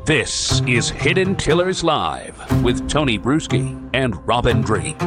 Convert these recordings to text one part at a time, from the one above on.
This is Hidden Killers Live with Tony Bruschi and Robin Drake.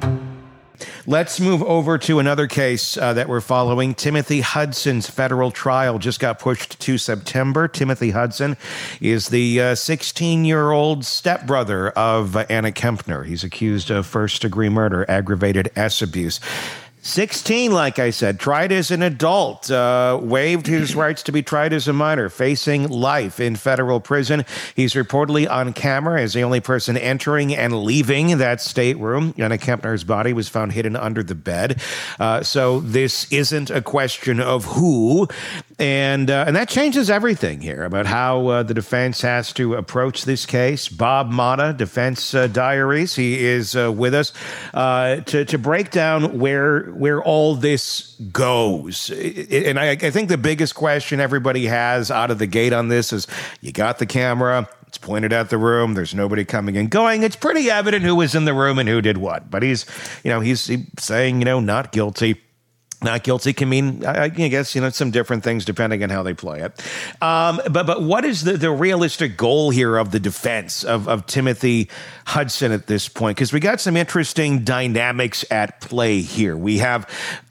Let's move over to another case that we're following. Timothy Hudson's federal trial just got pushed to September. Timothy Hudson is the 16-year-old stepbrother of Anna Kempner. He's accused of first-degree murder, aggravated S abuse. 16, like I said, tried as an adult, waived his rights to be tried as a minor, facing life in federal prison. He's reportedly on camera as the only person entering and leaving that stateroom. Anna Kempner's body was found hidden under the bed. So this isn't a question of who, and that changes everything here about how the defense has to approach this case. Bob Motta, Defense Diaries, he is with us to break down where all this goes. And I think the biggest question everybody has out of the gate on this is, you got the camera, it's pointed at the room, there's nobody coming and going. It's pretty evident who was in the room and who did what. But he's saying, not guilty. Not guilty can mean, I guess, some different things depending on how they play it. But what is the realistic goal here of the defense of Timothy Hudson at this point? Because we got some interesting dynamics at play here. We have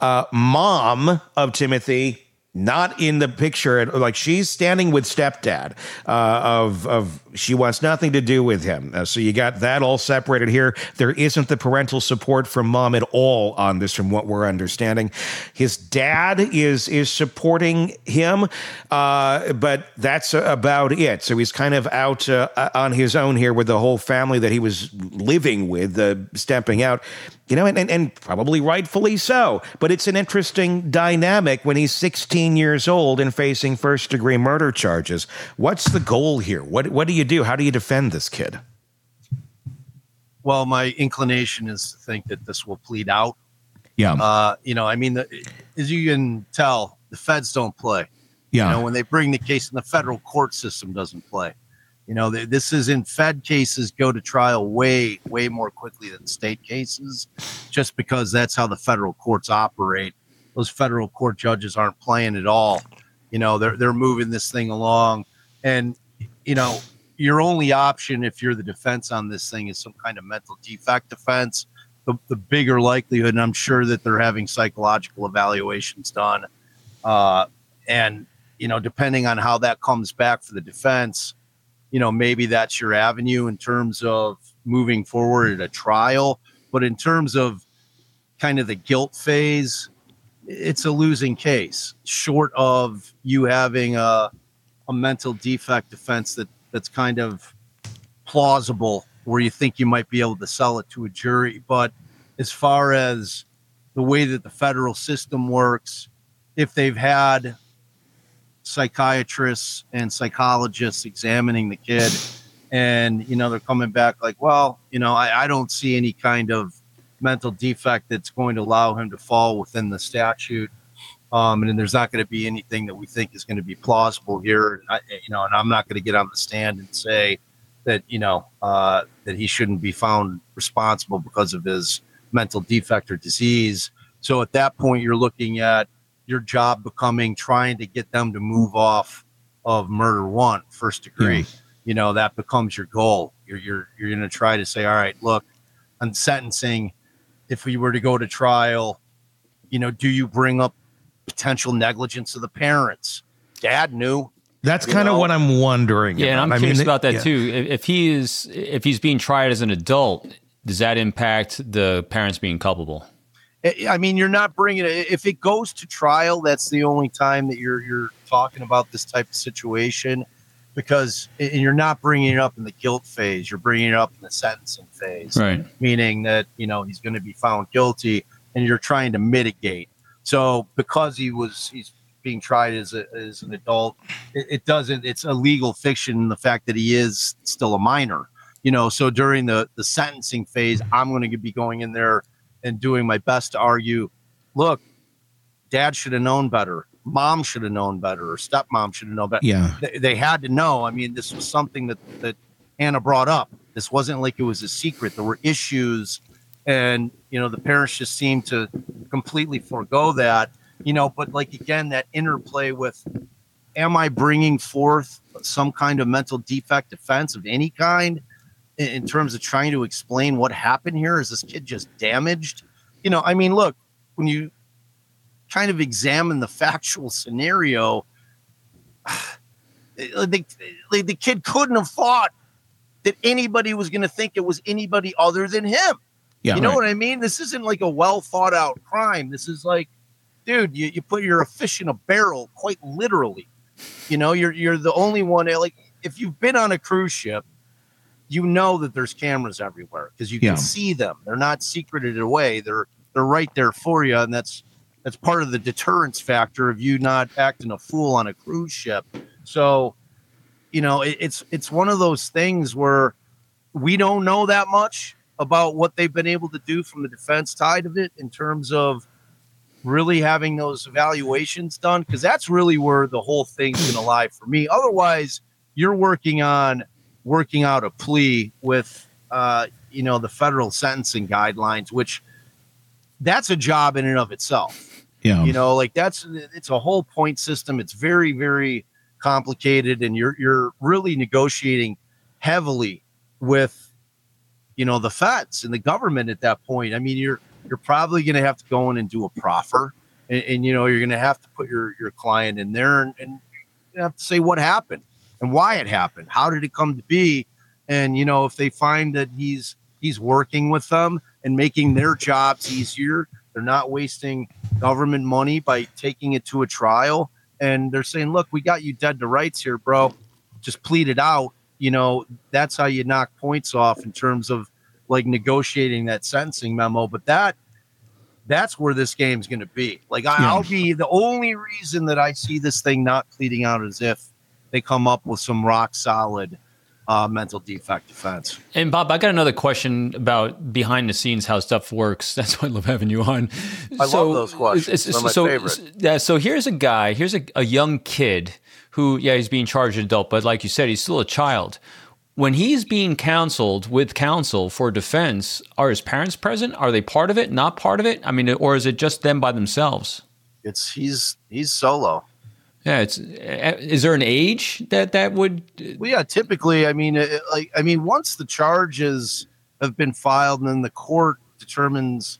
mom of Timothy not in the picture, like she's standing with stepdad she wants nothing to do with him. So you got that all separated here. There isn't the parental support from mom at all on this, from what we're understanding. His dad is supporting him, but that's about it. So he's kind of out on his own here with the whole family that he was living with, stepping out. And probably rightfully so. But it's an interesting dynamic when he's 16 years old and facing first-degree murder charges. What's the goal here? What do you do? How do you defend this kid? Well, my inclination is to think that this will plead out. Yeah. As you can tell, the feds don't play. Yeah. When they bring the case in, the federal court system doesn't play. This is in Fed cases go to trial way, way more quickly than state cases, just because that's how the federal courts operate. Those federal court judges aren't playing at all. They're moving this thing along. And, your only option if you're the defense on this thing is some kind of mental defect defense. The bigger likelihood, and I'm sure that they're having psychological evaluations done. Depending on how that comes back for the defense, maybe that's your avenue in terms of moving forward at a trial. But in terms of kind of the guilt phase, it's a losing case, short of you having a mental defect defense that's kind of plausible, where you think you might be able to sell it to a jury. But as far as the way that the federal system works, if they've had psychiatrists and psychologists examining the kid and they're coming back like, well, I don't see any kind of mental defect that's going to allow him to fall within the statute, and there's not going to be anything that we think is going to be plausible here, and I'm not going to get on the stand and say that that he shouldn't be found responsible because of his mental defect or disease. So at that point, you're looking at your job becoming trying to get them to move off of murder one, first degree. Yeah. That becomes your goal. You're going to try to say, all right, look, on sentencing, if we were to go to trial, do you bring up potential negligence of the parents? Dad knew. That's kind of what I'm wondering. Yeah, about. and I'm curious about that too. If he's being tried as an adult, does that impact the parents being culpable? You're not bringing it. If it goes to trial, that's the only time that you're talking about this type of situation, because you're not bringing it up in the guilt phase. You're bringing it up in the sentencing phase, right? Meaning that he's going to be found guilty, and you're trying to mitigate. So because he's being tried as an adult, it doesn't. It's a legal fiction in the fact that he is still a minor. So during the sentencing phase, I'm going to be going in there and doing my best to argue, look, dad should have known better. Mom should have known better, or stepmom should have known better. Yeah. They had to know. This was something that Anna brought up. This wasn't like it was a secret. There were issues, and, the parents just seemed to completely forego that, but like, again, that interplay with, am I bringing forth some kind of mental defect defense of any kind in terms of trying to explain what happened here? Is this kid just damaged? I mean, look, when you kind of examine the factual scenario, the kid couldn't have thought that anybody was going to think it was anybody other than him. Yeah, you know right. what I mean? This isn't like a well thought out crime. This is like, dude, you put your fish in a barrel, quite literally. You're the only one. Like, if you've been on a cruise ship, you know that there's cameras everywhere because you can see them. They're not secreted away. They're right there for you, and that's part of the deterrence factor of you not acting a fool on a cruise ship. So, it's one of those things where we don't know that much about what they've been able to do from the defense side of it in terms of really having those evaluations done, because that's really where the whole thing's going to lie for me. Otherwise, you're working out a plea with, the federal sentencing guidelines, which that's a job in and of itself. Yeah. It's a whole point system. It's very, very complicated, and you're really negotiating heavily with, the feds and the government at that point. I mean, you're probably going to have to go in and do a proffer, and you're going to have to put your client in there and you have to say what happened and why it happened. How did it come to be? And, if they find that he's working with them and making their jobs easier, they're not wasting government money by taking it to a trial. And they're saying, look, we got you dead to rights here, bro. Just plead it out. That's how you knock points off in terms of like negotiating that sentencing memo. But that's where this game's going to be. Like, I'll be the only reason that I see this thing not pleading out is if they come up with some rock solid mental defect defense. And Bob, I got another question about behind the scenes, how stuff works. That's why I love having you on. I love those questions. They're my favorite. Yeah. So here's a young kid who, he's being charged an adult, but like you said, he's still a child. When he's being counseled with counsel for defense, are his parents present? Are they part of it? Not part of it? I mean, or is it just them by themselves? He's solo. Yeah, is there an age that would? Well, yeah, typically, I mean, once the charges have been filed and then the court determines,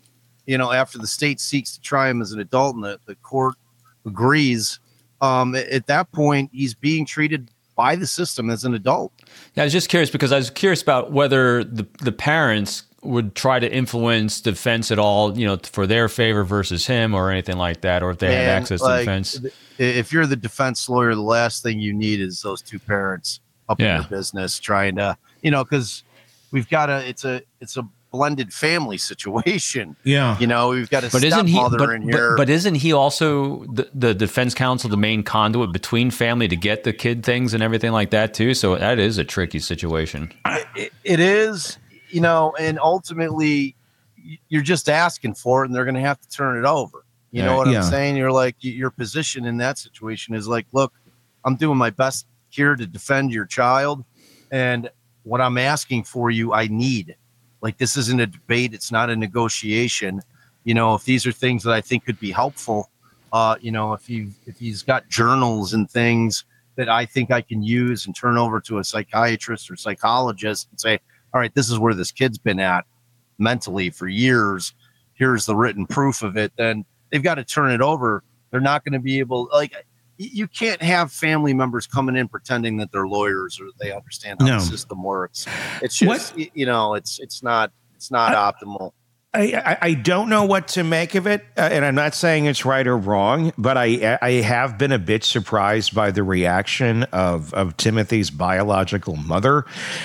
after the state seeks to try him as an adult and the court agrees, at that point, he's being treated by the system as an adult. Yeah, I was just curious because I was curious about whether the parents would try to influence defense at all, for their favor versus him or anything like that, or if they had access to defense. If you're the defense lawyer, the last thing you need is those two parents up in your business trying to, because we've got it's a blended family situation. Yeah. We've got a stepmother in here. But isn't he also the defense counsel, the main conduit between family to get the kid things and everything like that too? So that is a tricky situation. It is, and ultimately you're just asking for it and they're going to have to turn it over. You know what I'm saying? You're like, your position in that situation is like, look, I'm doing my best here to defend your child. And what I'm asking for you, I need. Like, this isn't a debate. It's not a negotiation. If these are things that I think could be helpful, if he's got journals and things that I think I can use and turn over to a psychiatrist or psychologist and say, all right, this is where this kid's been at mentally for years. Here's the written proof of it. Then they've got to turn it over. They're not going to be able, you can't have family members coming in pretending that they're lawyers or they understand how the system works. It's just, it's not optimal. I don't know what to make of it, and I'm not saying it's right or wrong, but I have been a bit surprised by the reaction of Timothy's biological mother,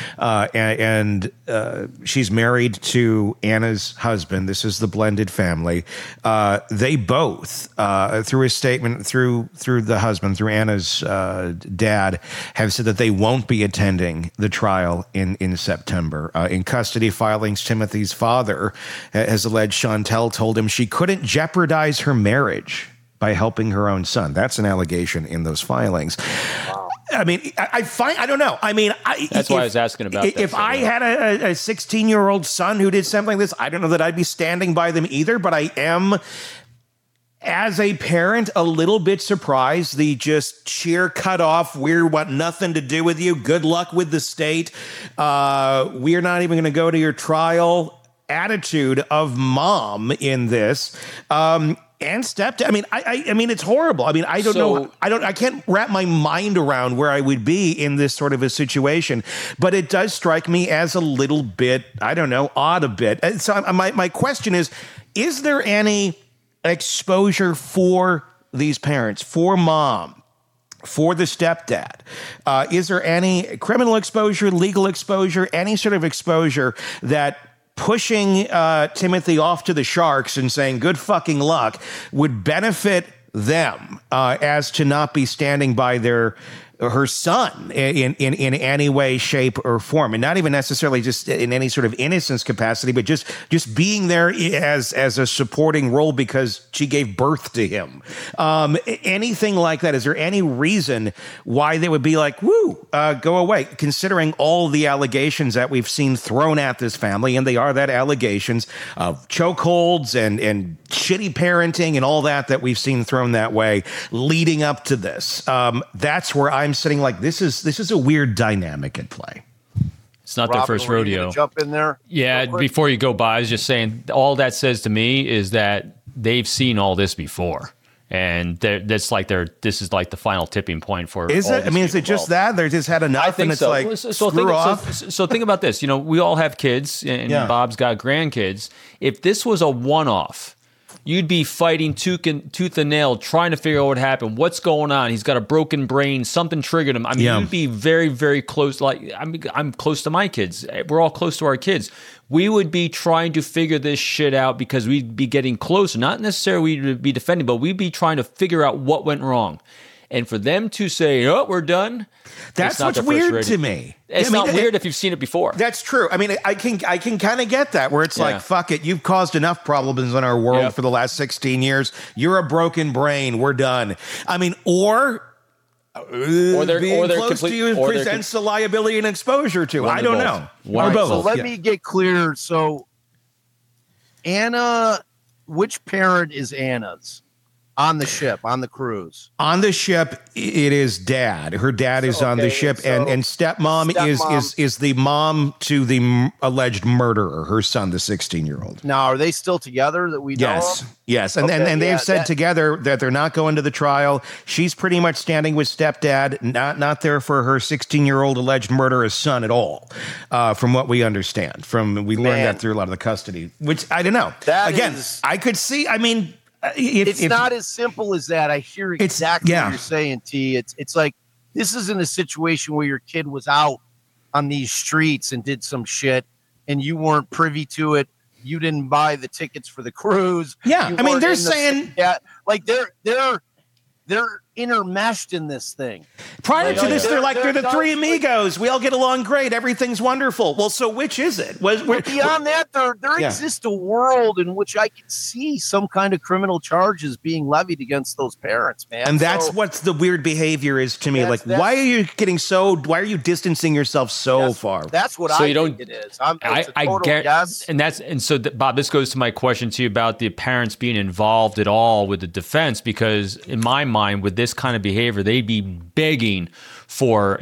and she's married to Anna's husband. This is the blended family. They both, through a statement, through the husband, through Anna's dad, have said that they won't be attending the trial in September. In custody filings, Timothy's father has alleged Chantel told him she couldn't jeopardize her marriage by helping her own son. That's an allegation in those filings. Wow. I mean, I don't know. I mean, that's why I was asking about that. If I had a 16-year-old son who did something like this, I don't know that I'd be standing by them either, but I am as a parent, a little bit surprised. The just sheer cutoff. We want nothing to do with you. Good luck with the state. We're not even going to go to your trial attitude of mom in this. And stepdad. I mean, it's horrible. I mean, I don't know. I can't wrap my mind around where I would be in this sort of a situation. But it does strike me as a little bit, I don't know, odd a bit. And so my question is there any exposure for these parents, for mom, for the stepdad? Is there any criminal exposure, legal exposure, any sort of exposure that pushing Timothy off to the Sharks and saying good fucking luck would benefit them as to not be standing by her son in any way, shape, or form, and not even necessarily just in any sort of innocence capacity, but just being there as a supporting role because she gave birth to him. Anything like that? Is there any reason why they would be like, "Woo, go away"? Considering all the allegations that we've seen thrown at this family, and they are that allegations of chokeholds and shitty parenting and all that we've seen thrown that way leading up to this. That's where I'm sitting like, this is a weird dynamic at play. It's not their first rodeo. Jump in there. Yeah, before you go by, I was just saying, all that says to me is that they've seen all this before. And this is like the final tipping point for. Is it? I mean, is it just that they just had enough? I think and it's so. like screw off. So think about this. You know, we all have kids, and Bob's got grandkids. If this was a one-off, you'd be fighting tooth and nail, trying to figure out what happened, what's going on. He's got a broken brain, something triggered him. I mean, you'd be very, very close. Like, I'm close to my kids. We're all close to our kids. We would be trying to figure this shit out because we'd be getting closer. Not necessarily we'd be defending, but we'd be trying to figure out what went wrong. And for them to say, "Oh, we're done," that's what's weird to me. It's not weird if you've seen it before. That's true. I mean, I can kind of get that, where it's like, fuck it, you've caused enough problems in our world for the last 16 years. You're a broken brain. We're done. I mean, or they're close to you presents a liability and exposure to. I don't know. Or both. So let me get clear. So, Anna, which parent is Anna's? On the ship, on the cruise. On the ship, it is dad. Her dad is on the ship, and stepmom is the mom to the alleged murderer, her son, the 16-year-old. Now, are they still together that we know of? Yes. And they've said together that they're not going to the trial. She's pretty much standing with stepdad, not there for her 16-year-old alleged murderer's son at all, from what we understand. We learned that through a lot of the custody, which I don't know. I could see, I mean... It's not as simple as that. I hear exactly what you're saying, T. It's like, this isn't a situation where your kid was out on these streets and did some shit and you weren't privy to it. You didn't buy the tickets for the cruise. Yeah. I mean, they're saying like they're intermeshed in this thing. Prior to this, they're the three amigos. We all get along great. Everything's wonderful. Well, so which is it? Beyond that, there exists a world in which I can see some kind of criminal charges being levied against those parents, man. And that's what's the weird behavior is to me. Like, why are you distancing yourself so far? That's what I think it is. I guess. And so Bob, this goes to my question to you about the parents being involved at all with the defense, because in my mind, with this kind of behavior, they'd be begging for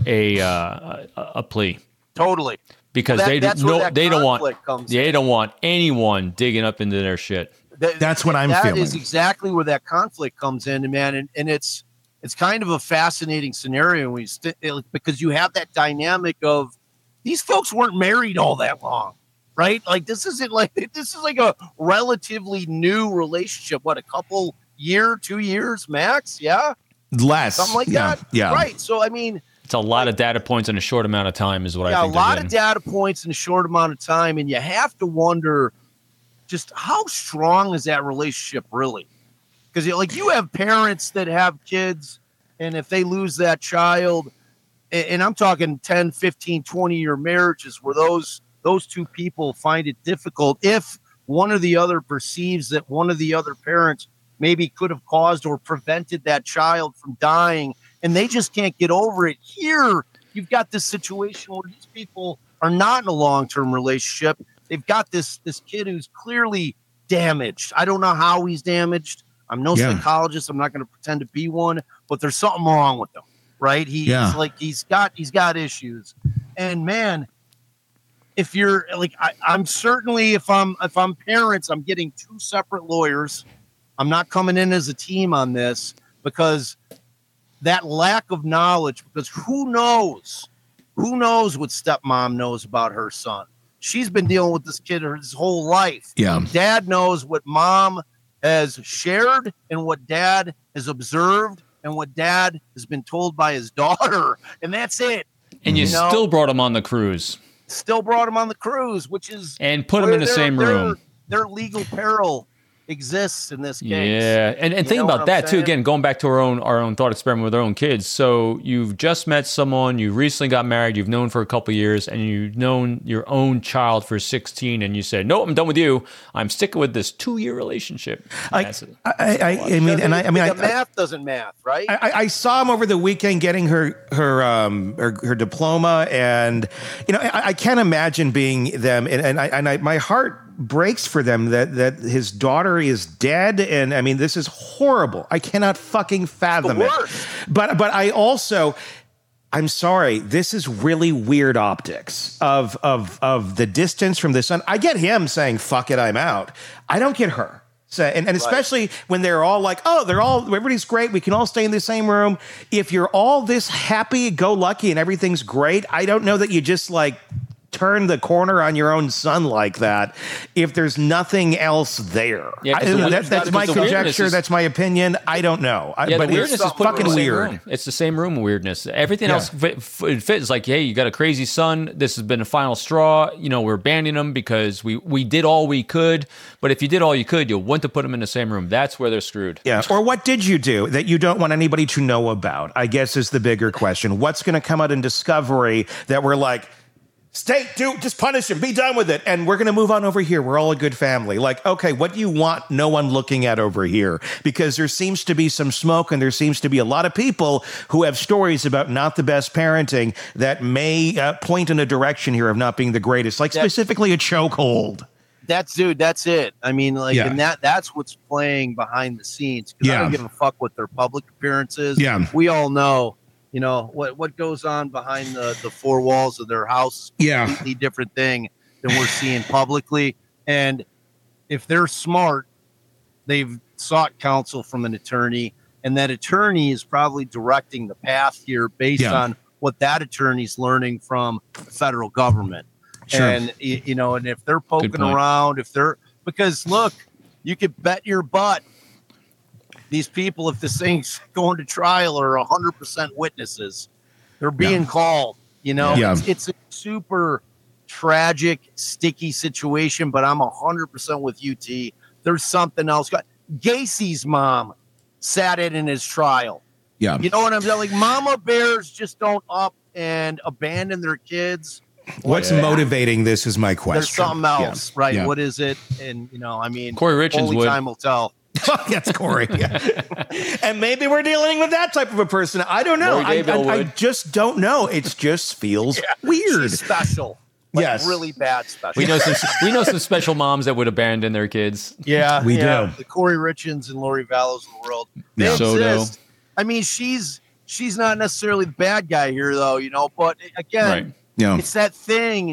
a plea. Totally, because they don't want anyone digging up into their shit. That's what I'm feeling. That is exactly where that conflict comes in, man. And it's kind of a fascinating scenario because you have that dynamic of these folks weren't married all that long, right? Like this is like a relatively new relationship. What, a couple year, 2 years max? Yeah. Less. Something like that. Yeah. Right. So, I mean, it's a lot of data points in a short amount of time is what I think. A lot of data points in a short amount of time. And you have to wonder just how strong is that relationship really? Because you have parents that have kids, and if they lose that child, and I'm talking 10, 15, 20-year marriages where those two people find it difficult if one or the other perceives that one of the other parents maybe could have caused or prevented that child from dying, and they just can't get over it. Here, you've got this situation where these people are not in a long-term relationship. They've got this kid who's clearly damaged. I don't know how he's damaged. I'm no psychologist. I'm not going to pretend to be one, but there's something wrong with him, right? He's he's got issues. And man, if you're like, I'm certainly, if I'm parents, I'm getting 2 separate lawyers. I'm not coming in as a team on this, because that lack of knowledge, because who knows what stepmom knows about her son. She's been dealing with this kid his whole life. Yeah. Dad knows what mom has shared and what dad has observed and what dad has been told by his daughter. And that's it. And you still brought him on the cruise. Still brought him on the cruise, which is... And put him in the same room. Their legal peril exists in this case. Yeah, and think about that too. Again, going back to our own thought experiment with our own kids. So you've just met someone, you recently got married, you've known for a couple of years, and you've known your own child for 16, and you said, "No, I'm done with you. I'm sticking with this 2-year relationship." The math doesn't math, right? I saw him over the weekend getting her diploma, and I can't imagine being them, and my heart breaks for them that his daughter is dead, and I mean, this is horrible. I cannot fucking fathom it. But I also, I'm sorry, this is really weird optics of the distance from the son. I get him saying "fuck it, I'm out." I don't get her. So, and especially when they're all like, "Oh, everybody's great. We can all stay in the same room." If you're all this happy-go-lucky and everything's great, I don't know that you just like turn the corner on your own son like that if there's nothing else there. Yeah, that's my conjecture. That's my opinion. I don't know. But it's fucking weird. It's the same room weirdness. Everything else fits. Like, hey, you got a crazy son. This has been a final straw. We're abandoning him because we did all we could. But if you did all you could, you wouldn't have put him in the same room. That's where they're screwed. Yeah. Or what did you do that you don't want anybody to know about? I guess is the bigger question. What's going to come out in discovery that we're like, State, just punish him. Be done with it. And we're going to move on over here. We're all a good family. Like, okay, what do you want no one looking at over here? Because there seems to be some smoke, and there seems to be a lot of people who have stories about not the best parenting that may point in a direction here of not being the greatest, like specifically a chokehold. That's it. I mean, and that's what's playing behind the scenes. Because I don't give a fuck what their public appearance is. Yeah. We all know. What goes on behind the 4 walls of their house is a completely different thing than we're seeing publicly. And if they're smart, they've sought counsel from an attorney, and that attorney is probably directing the path here based on what that attorney's learning from the federal government. Sure. And, and if they're poking around, because look, you could bet your butt these people, if this thing's going to trial, are 100% witnesses. They're being called, It's a super tragic, sticky situation, but I'm 100% with UT. There's something else. Gacy's mom sat in his trial. Yeah. You know what I'm saying? Like, mama bears just don't up and abandon their kids. What's motivating this is my question. There's something else, right? Yeah. What is it? And, Corey Richens only time will tell. Yes, Corey. Yeah. And maybe we're dealing with that type of a person. I don't know. I just don't know. It just feels weird. She's special. Yes. Really bad special. We know some special moms that would abandon their kids. Yeah, we do. The Corey Richens and Lori Vallows of the world. They exist. I mean, she's not necessarily the bad guy here, though, but again, it's that thing.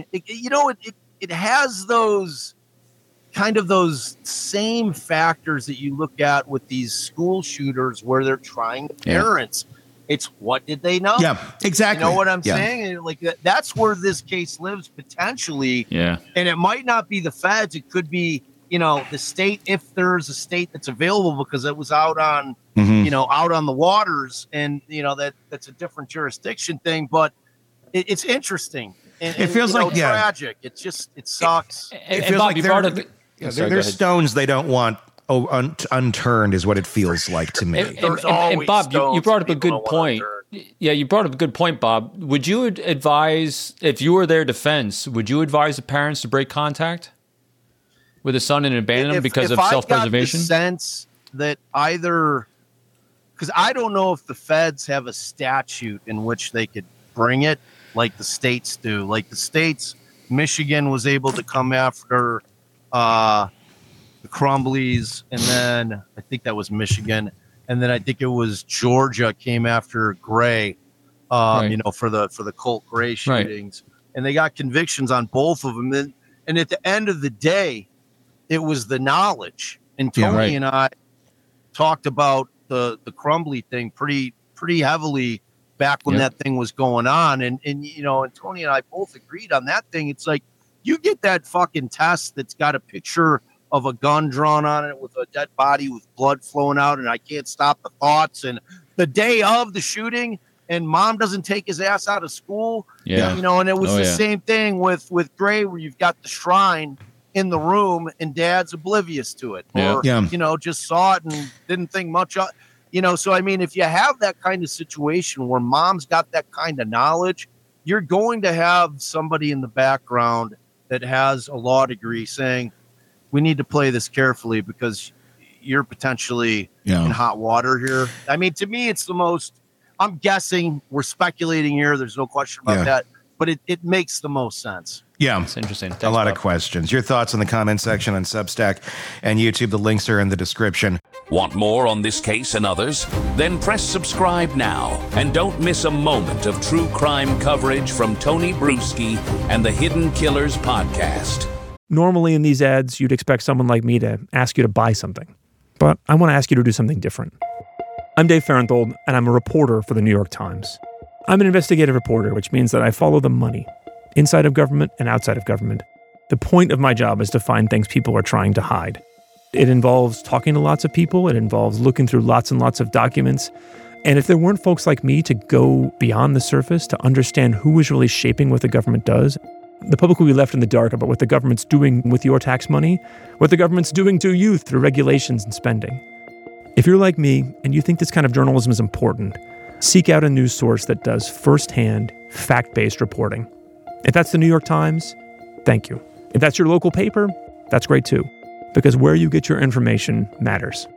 It has those kind of those same factors that you look at with these school shooters where they're trying parents. It's what did they know? Yeah, exactly. You know what I'm saying? Like that's where this case lives potentially. Yeah. And it might not be the feds. It could be, the state, if there's a state that's available, because it was out on, out on the waters, and that's a different jurisdiction thing. But it's interesting. And, it feels like tragic. It sucks. It feels like they're stones they don't want unturned is what it feels like to me. And Bob, you brought up a good point. Yeah, you brought up a good point, Bob. Would you advise, if you were their defense, would you advise the parents to break contact with the son and abandon him because of self-preservation? I got the sense that either, because I don't know if the feds have a statute in which they could bring it like the states do. Like the states, Michigan was able to come after the Crumbleys, and then I think that was Michigan, and then I think it was Georgia came after Gray, Right. for the Colt Gray shootings, and they got convictions on both of them. And at the end of the day, it was the knowledge. And Tony and I talked about the Crumbly thing pretty heavily back when that thing was going on. And Tony and I both agreed on that thing. It's like, you get that fucking test that's got a picture of a gun drawn on it with a dead body with blood flowing out, and I can't stop the thoughts. And the day of the shooting, and mom doesn't take his ass out of school. And it was the same thing with Gray, where you've got the shrine in the room and dad's oblivious to it, or just saw it and didn't think much of. So I mean, if you have that kind of situation where mom's got that kind of knowledge, you're going to have somebody in the background that has a law degree saying, we need to play this carefully because you're potentially in hot water here. I mean, to me, it's the most, I'm guessing, we're speculating here, there's no question about that, but it makes the most sense. Yeah. It's interesting. Thanks, a lot Bob. of questions. Your thoughts in the comment section on Substack and YouTube. The links are in the description. Want more on this case and others? Then press subscribe now and don't miss a moment of true crime coverage from Tony Bruschi and the Hidden Killers podcast. Normally in these ads, you'd expect someone like me to ask you to buy something. But I want to ask you to do something different. I'm Dave Farenthold, and I'm a reporter for the New York Times. I'm an investigative reporter, which means that I follow the money, inside of government and outside of government. The point of my job is to find things people are trying to hide. It involves talking to lots of people. It involves looking through lots and lots of documents. And if there weren't folks like me to go beyond the surface to understand who is really shaping what the government does, the public will be left in the dark about what the government's doing with your tax money, what the government's doing to you through regulations and spending. If you're like me and you think this kind of journalism is important, seek out a news source that does firsthand, fact-based reporting. If that's the New York Times, thank you. If that's your local paper, that's great too, because where you get your information matters.